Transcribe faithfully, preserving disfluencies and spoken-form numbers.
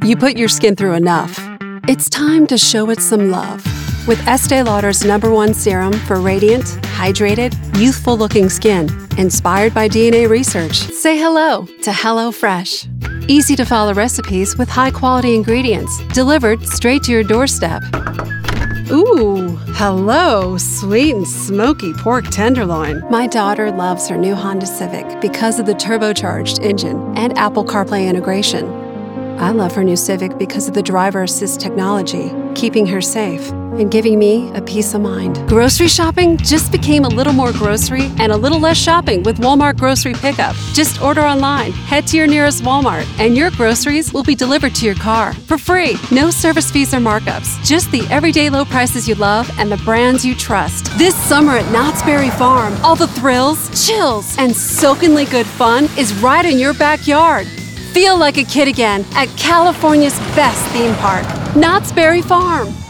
You put your skin through enough. It's time to show it some love. With Estee Lauder's number one serum for radiant, hydrated, youthful-looking skin, inspired by D N A research. Say hello to HelloFresh. Easy-to-follow recipes with high-quality ingredients delivered straight to your doorstep. Ooh, hello, sweet and smoky pork tenderloin. My daughter loves her new Honda Civic because of the turbocharged engine and Apple CarPlay integration. I love her new Civic because of the driver assist technology, keeping her safe and giving me a peace of mind. Grocery shopping just became a little more grocery and a little less shopping with Walmart Grocery Pickup. Just order online, head to your nearest Walmart, and your groceries will be delivered to your car for free. No service fees or markups, just the everyday low prices you love and the brands you trust. This summer at Knott's Berry Farm, all the thrills, chills, and soakingly good fun is right in your backyard. Feel like a kid again at California's best theme park, Knott's Berry Farm.